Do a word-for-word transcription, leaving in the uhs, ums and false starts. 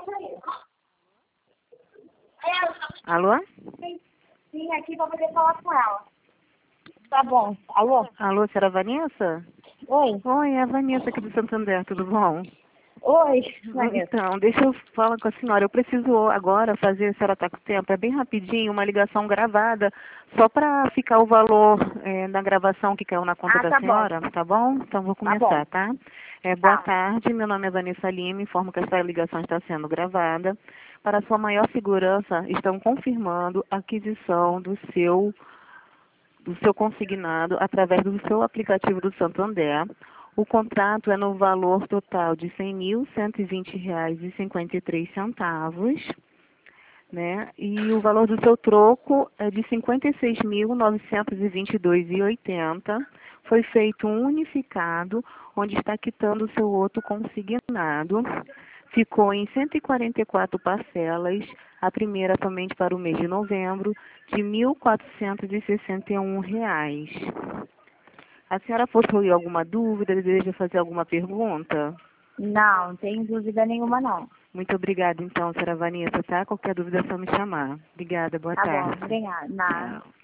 Alô? Sim, aqui pra poder falar com ela. Tá bom. Alô? Alô, senhora Vanessa? Oi. Oi, é a Vanessa aqui do Santander, tudo bom? Oi, Vanessa. Então, deixa eu falar com a senhora. Eu preciso agora fazer, a senhora está com tempo, é bem rapidinho, uma ligação gravada, só para ficar o valor é, da gravação que caiu na conta Ah, da tá bom. senhora, tá bom? Então vou Tá bom. começar, tá? É, boa Tá. tarde, meu nome é Vanessa Lima, informo que essa ligação está sendo gravada. Para sua maior segurança, estão confirmando a aquisição do seu do seu consignado através do seu aplicativo do Santander. O contrato é no valor total de cem mil cento e vinte reais e cinquenta e três centavos, né? E o valor do seu troco é de cinquenta e seis mil novecentos e vinte e dois reais e oitenta centavos. Foi feito um unificado, onde está quitando o seu outro consignado. Ficou em cento e quarenta e quatro parcelas, a primeira somente para o mês de novembro, de mil quatrocentos e sessenta e um reais. A senhora possui alguma dúvida, deseja fazer alguma pergunta? Não, não tem dúvida nenhuma, não. Muito obrigada, então, senhora Vanessa, tá? Qualquer dúvida é só me chamar. Obrigada, boa Tá tarde. bom, obrigada. Nada. Tchau.